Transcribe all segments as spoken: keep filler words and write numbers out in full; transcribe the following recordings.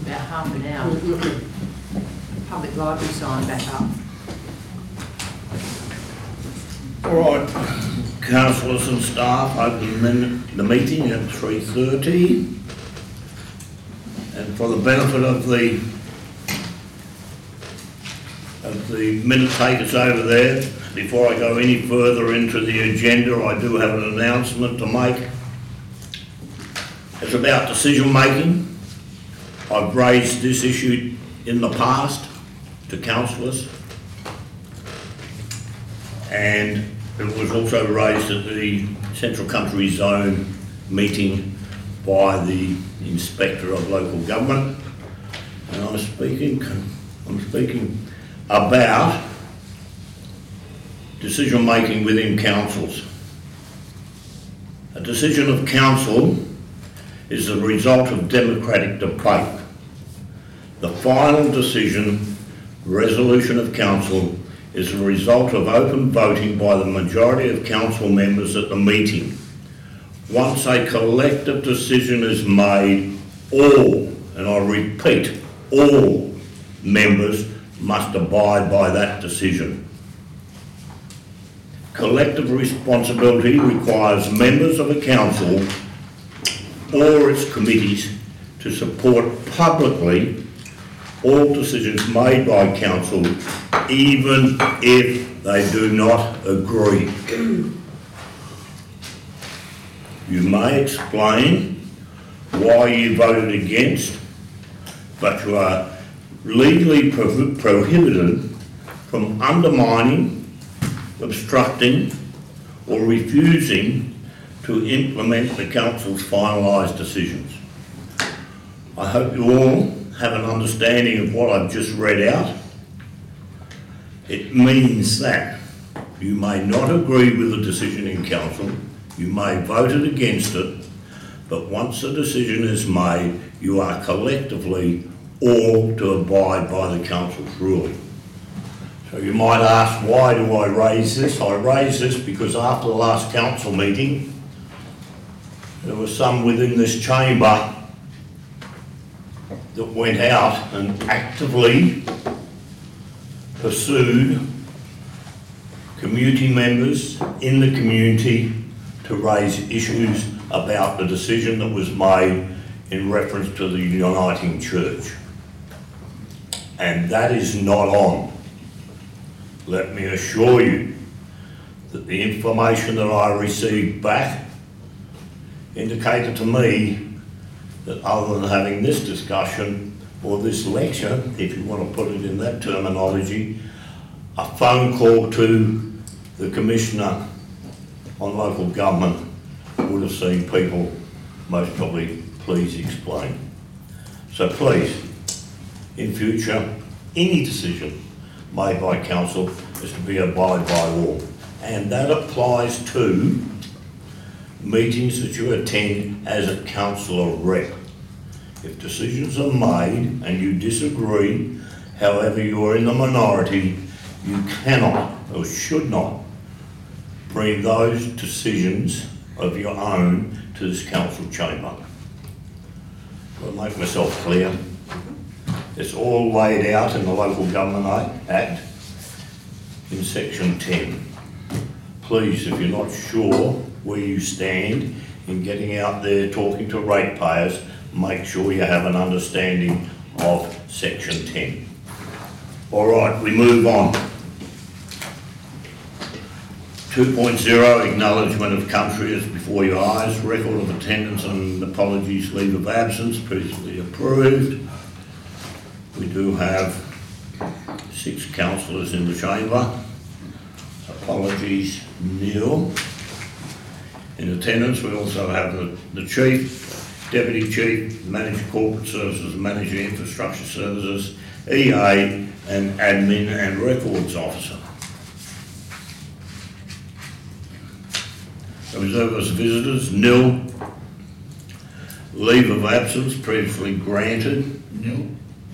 about half an hour to put the public library sign back up. All right, councillors and staff, open the meeting at three thirty. And for the benefit of the of the minute takers over there, before I go any further into the agenda, I do have an announcement to make. It's about decision making. I've raised this issue in the past to councillors, and it was also raised at the Central Country Zone meeting by the Inspector of Local Government, and I'm speaking, I'm speaking about decision making within councils. A decision of council is the result of democratic debate. The final decision, resolution of council, is the result of open voting by the majority of council members at the meeting. Once a collective decision is made, all, and I repeat, all members must abide by that decision. Collective responsibility requires members of a council or its committees to support publicly all decisions made by council, even if they do not agree. You may explain why you voted against, but you are legally pro prohibited from undermining, obstructing, or refusing to implement the council's finalised decisions. I hope you all have an understanding of what I've just read out. It means that you may not agree with the decision in council, you may vote against it, but once a decision is made, you are collectively all to abide by the council's ruling. So you might ask, why do I raise this? I raise this because after the last council meeting, there were some within this chamber that went out and actively pursued community members in the community to raise issues about the decision that was made in reference to the Uniting Church. And that is not on. Let me assure you that the information that I received back indicated to me that other than having this discussion or this lecture, if you want to put it in that terminology, a phone call to the Commissioner on Local Government would have seen people most probably, please explain. So please, in future, any decision made by council is to be abide by law. And that applies to meetings that you attend as a councillor rep. If decisions are made and you disagree, however you are in the minority, you cannot or should not bring those decisions of your own to this council chamber. I'll make myself clear. It's all laid out in the Local Government Act in section ten. Please, if you're not sure where you stand in getting out there talking to ratepayers, make sure you have an understanding of section ten. All right, we move on. two point oh, acknowledgement of country is before your eyes. Record of attendance and apologies, leave of absence, previously approved. We do have six councillors in the chamber. Apologies, nil. In attendance, we also have the, the Chief, Deputy Chief, Manager Corporate Services, Manager Infrastructure Services, E A, and Admin and Records Officer. Observers, visitors, nil. Leave of absence, previously granted, nil.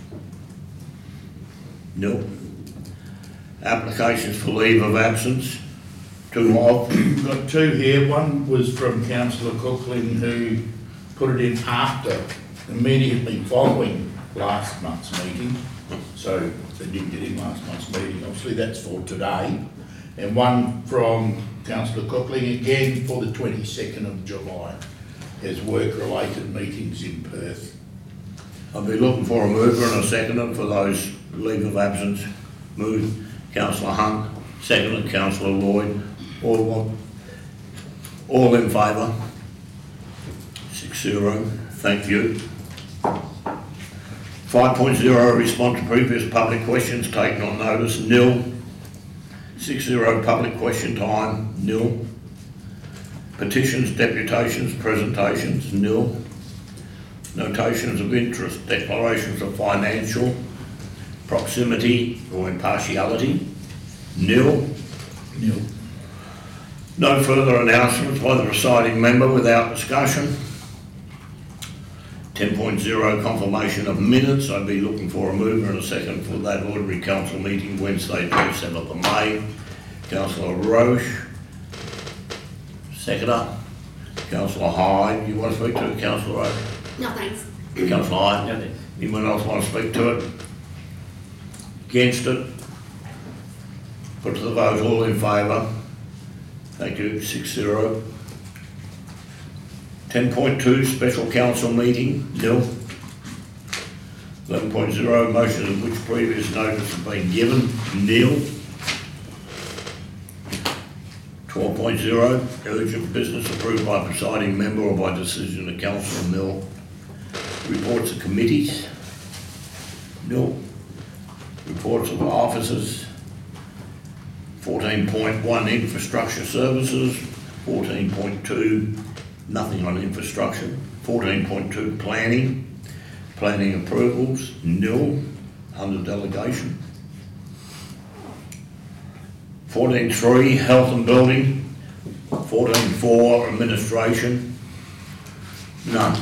Nil. Applications for leave of absence, two more. We've got two here. One was from Councillor Cookling, who put it in after, immediately following last month's meeting, so they didn't get in last month's meeting. Obviously, that's for today. And one from Councillor Cookling, again for the twenty-second of July, as work-related meetings in Perth. I'll be looking for a mover and a seconder for those leave of absence. Move Councillor Hunt, seconded Councillor Lloyd. All one, all in favour? Six zero. Thank you. Five point zero, response to previous public questions taken on notice, nil. Six zero, public question time, nil. Petitions, deputations, presentations, nil. Notations of interest, declarations of financial proximity or impartiality, nil. Nil. No further announcements by the presiding member without discussion. ten point zero, confirmation of minutes. I'd be looking for a mover and a second for that ordinary council meeting Wednesday, twenty-seventh of May. Councillor Roche. Seconder. Councillor Hyde. You want to speak to it, Councillor Roche? No, thanks. Councillor Hyde? No, thanks. Anyone else want to speak to it? Against it? Put to the vote, all in favour? Thank you, six zero. ten point two, special council meeting, nil. eleven point zero, motions of which previous notice have been given, nil. twelve point zero, urgent business approved by presiding member or by decision of Councillor Mill. Reports of committees, nil. Reports of officers. fourteen point one, infrastructure services. fourteen point two, nothing on infrastructure. fourteen point two, planning. Planning approvals, nil, under delegation. fourteen point three, health and building. fourteen point four, administration, none.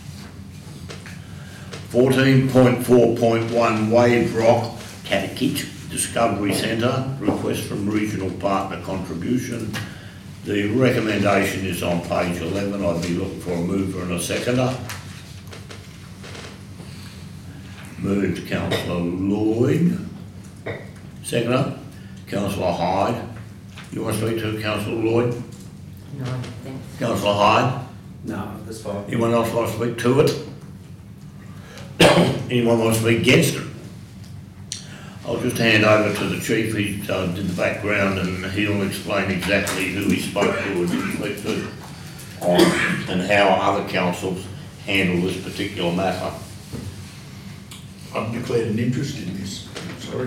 fourteen point four point one, Wave Rock Catechit Discovery Centre, request from regional partner contribution. The recommendation is on page eleven. I'd be looking for a mover and a seconder. Moved Councillor Lloyd. Seconder, Councillor Hyde. You want to speak to Councillor Lloyd? No, thanks. Councillor Hyde? No, that's fine. Anyone else want to speak to it? Anyone want to speak against it? I'll just hand over to the chief. He uh, did the background and he'll explain exactly who he spoke to or didn't speak to on and how other councils handle this particular matter. I've declared an interest in this, sorry.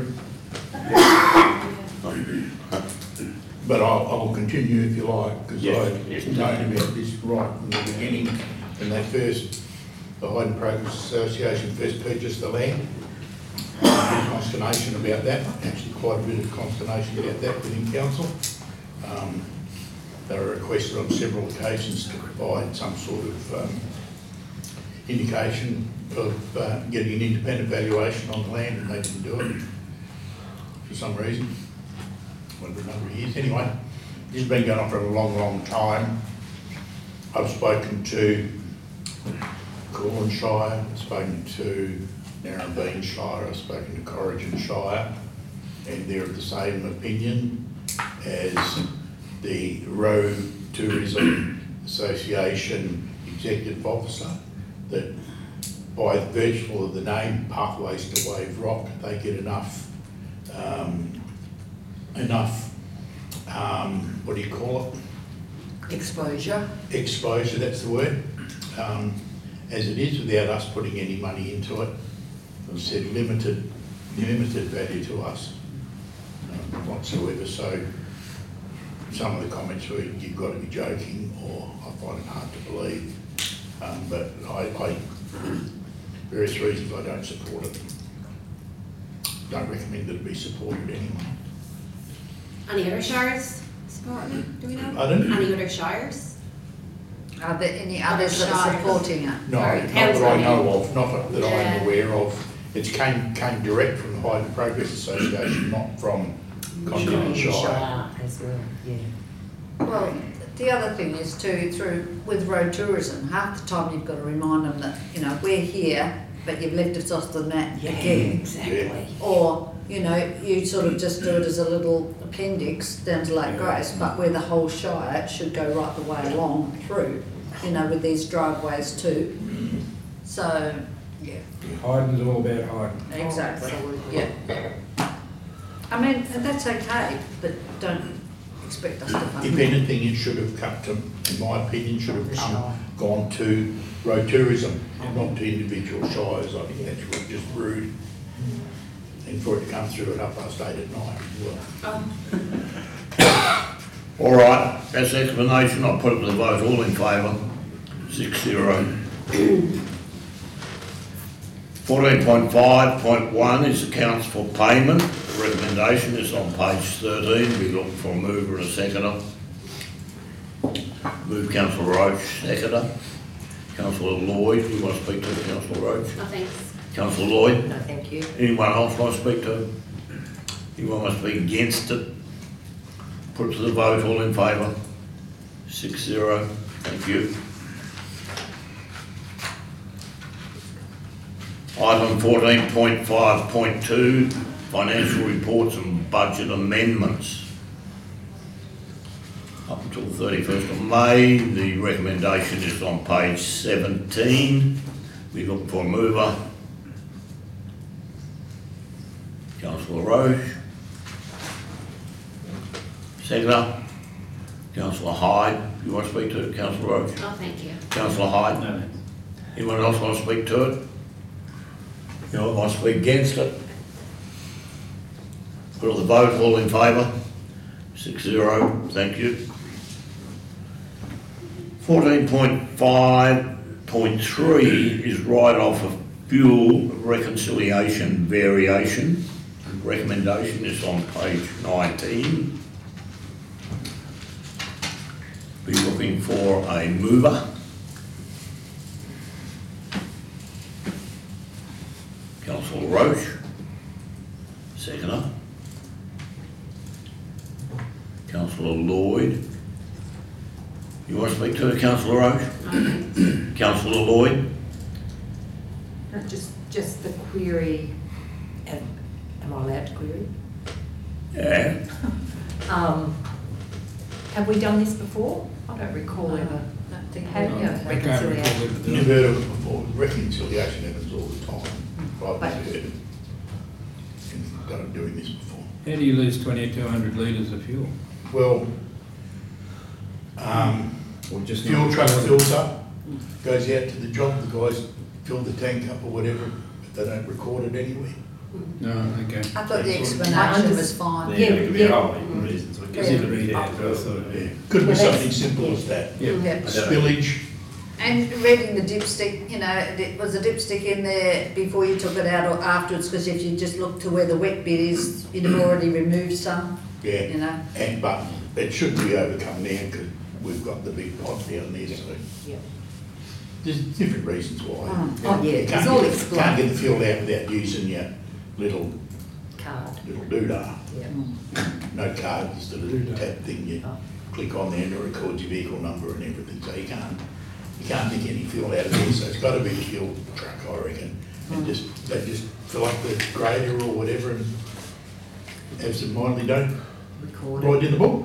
But I'll, I will continue if you like, because Yes, I yes. known about this right from the beginning, when they first, the Hyde and Progress Association first purchased the land. Consternation about that, actually quite a bit of consternation about that within council. Um, they were requested on several occasions to provide some sort of um, indication of uh, getting an independent valuation on the land, and they didn't do it for some reason. Went for a number of years. Anyway, this has been going on for a long, long time. I've spoken to Corwin Shire, I've spoken to Narrabeen Shire, I've spoken to Corrigan Shire, and they're of the same opinion as the Road Tourism Association Executive Officer, that by virtue of the name Pathways to Wave Rock, they get enough, um, enough, um, what do you call it? Exposure. Exposure, that's the word, um, as it is, without us putting any money into it. As I said, limited, limited value to us um, whatsoever. So some of the comments were, you've got to be joking, or I find it hard to believe. Um, but I, I, various reasons, I don't support it. Don't recommend that it be supported anyway. Any other shires supporting it? Do we know? Pardon? Any other shires? Are there any others that are supporting it? No, Sorry, not that I council. know of, not that Yeah. I'm aware of. It came, came direct from the Hyde and Progress Association, not from Continental Shire. As well, yeah. Well, the other thing is too, through, with road tourism, half the time you've got to remind them that, you know, we're here but you've left us off the mat Yeah, again. exactly. Or, you know, you sort of just do it as a little appendix down to Lake Grace, but where the whole Shire should go right the way along through, you know, with these driveways too. So, yeah, Hiding's all about hiding. exactly, Absolutely. yeah. I mean, that's okay, but don't expect us to fund If it. anything, it should have cut to, in my opinion, should have come, gone to road tourism, not to individual shires. I think that's really just rude. And for it to come through at half past eight at night as well. All right, that's the explanation. I'll put it to the vote. All in favour? Six zero. Fourteen point five point one is accounts for payment. The recommendation is on page thirteen. We look for a mover and a seconder. Move councillor Roach, seconder. Councillor Lloyd, we want to speak to Councillor Roach. No thanks. Councillor Lloyd, No, thank you. anyone else want to speak to? Anyone want to speak against it? Put it to the vote. All in favour? Six zero. Thank you. Item fourteen point five point two, financial reports and budget amendments. Up until the thirty-first of May, the recommendation is on page seventeen. We look for a mover. Councillor Roche. Seconder. Councillor Hyde. You want to speak to it, Councillor Roche? No, thank you. Councillor Hyde? No, Anyone else want to speak to it? You know, want to speak against it? Put it to the vote, all in favour? Six zero, thank you. Fourteen point five point three is write-off of fuel reconciliation variation. Recommendation is on page nineteen. Be looking for a mover. Councillor Roche, seconder. Councillor Lloyd. You want to speak to it, Councillor Roche? No, Councillor Lloyd? No, just, just the query, am, am I allowed to query? Yeah. Um, have we done this before? I don't recall No, ever. don't think Have we you? will. I can't recall it. You've heard of it before, reconciliation happens all the time. I've But- never heard of done doing this before. How do you lose twenty-two hundred litres of fuel? Well, um, Or just fuel not truck recorded? fills up, goes out to the job, the guys fill the tank up or whatever, but they don't record it anyway. No, okay. I thought the I explanation was understand. fine. Yeah, There could be yeah. a whole heap of reasons. I guess. Yeah. Yeah. I thought, Yeah, could be Well, that's- something simple as that. yeah. Yeah. Spillage, And reading the dipstick, you know, it was a dipstick in there before you took it out or afterwards, because if you just look to where the wet bit is, you'd have already removed some, you yeah, know. and, but it shouldn't be overcome now because we've got the big pot down there, so Yeah. there's different reasons why. Mm. Oh, yeah, You it's can't all get- explained. Can't get the fuel out without using your little, Card, little doodah. yeah. No card, just a little tab thing, you Oh. click on there and it records your vehicle number and everything, so you can't, you can't take any fuel out of there, so it's gotta be a fuel truck, I reckon. And just, they just fill up the grader or whatever and have some mindly don't Record write it. in the book.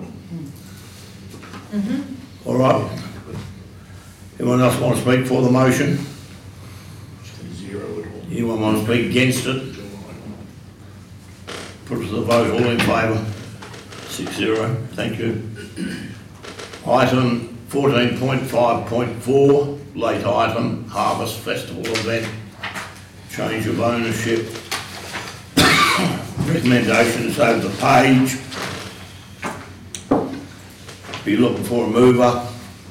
All right. Anyone else want to speak for the motion? Just a zero at all. Anyone want to speak against it? Put it to the vote, all in favour? Six zero, thank you. Item fourteen point five point four, late item, Harvest Festival event, change of ownership. Recommendations over the page. Be looking for a mover.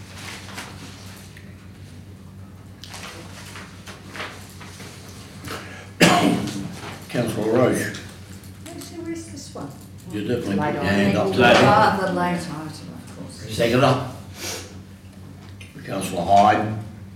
Councillor Roche, Actually, where's this one? you definitely Late put your hand up item. today. Ah, the late item, of course. Seconder. Councillor Hyde.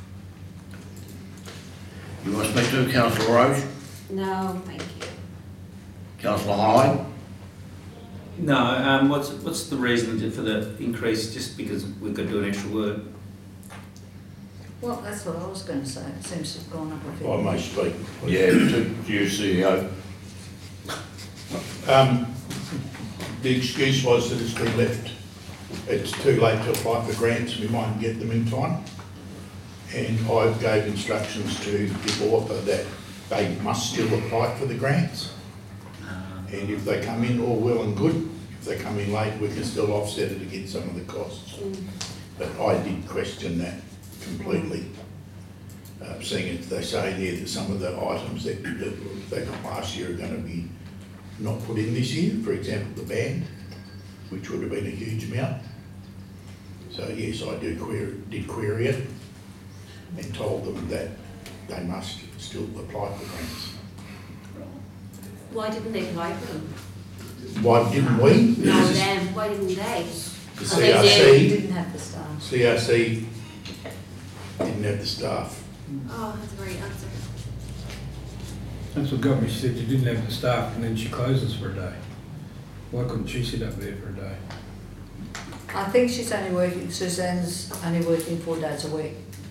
You want to speak to Councillor Roche? No, thank you. Councillor Hyde? No, um, what's, what's the reason for the increase, just because we've got to do an extra work? Well, that's what I was going to say, it seems to have gone up a If bit. I may speak. please. Yeah, to you, C E O. Um, the excuse was that it's been left. It's too late to apply for grants, we mightn't get them in time. And I gave instructions to the author that they must still apply for the grants. And if they come in, all well and good. If they come in late, we can still offset it against some of the costs. But I did question that completely. Uh, seeing as they say there that some of the items that, that they got last year are going to be not put in this year, for example, the band, which would have been a huge amount. So yes, I do query, did query it and told them that they must still apply for grants. Why didn't they apply for them? Why didn't we? No, them, why didn't they? The Oh, they did. We C R C, didn't have the staff. C R C didn't have the staff. Oh, that's a great answer. That's what got me, she said you didn't have the staff and then she closes for a day. Why couldn't she sit up there for a day? I think she's only working, Suzanne's only working four days a week.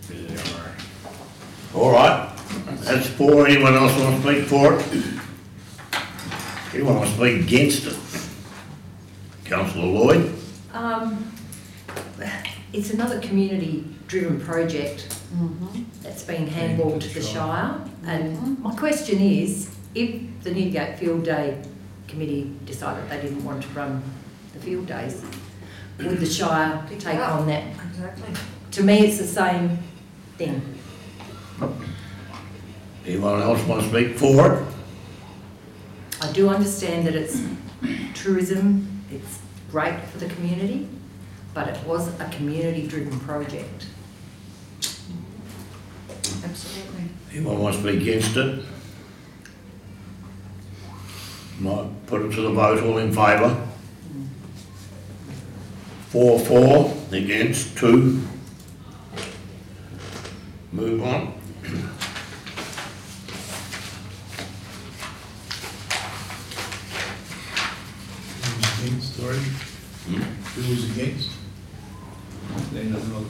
All right, that's for, anyone else want to speak for it? Anyone want to speak against it? Councillor Lloyd? Um, it's another community-driven project Mm-hmm. that's being handballed to the Shire. And my question is, if the Newgate Field Day Committee decided they didn't want to run the field days, would the Shire Pick it take up. on that? Exactly. To me, it's the same thing. Anyone else want to speak for it? I do understand that it's tourism, it's great for the community, but it was a community-driven project. Absolutely. Anyone want to speak against it? Might put it to the vote, all in favour? Four, four, against, two. Move on. Who was against, sorry? Who was against? Then it was.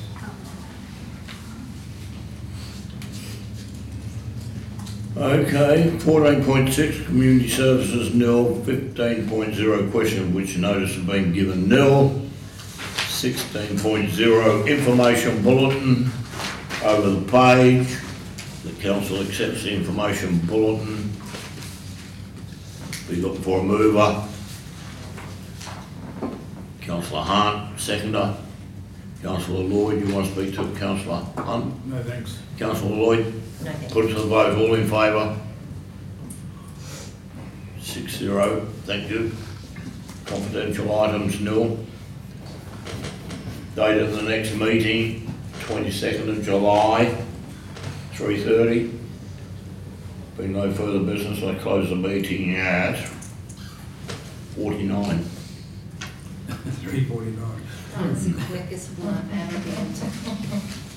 Okay, fourteen point six, community services nil, fifteen point zero, question of which notice has been given nil, sixteen point zero, information bulletin, over the page, the council accepts the information bulletin. We look for a mover. Councillor Hunt, seconder. Councillor Lloyd, you want to speak to Councillor Hunt? No, thanks. Councillor Lloyd? No, thank Put you. it to the vote, all in favour? Six zero, thank you. Confidential items nil. Date of the next meeting, twenty-second of July, three thirty. Being no further business, I close the meeting at forty-nine. Three forty-nine. That's the quickest one I've ever been to.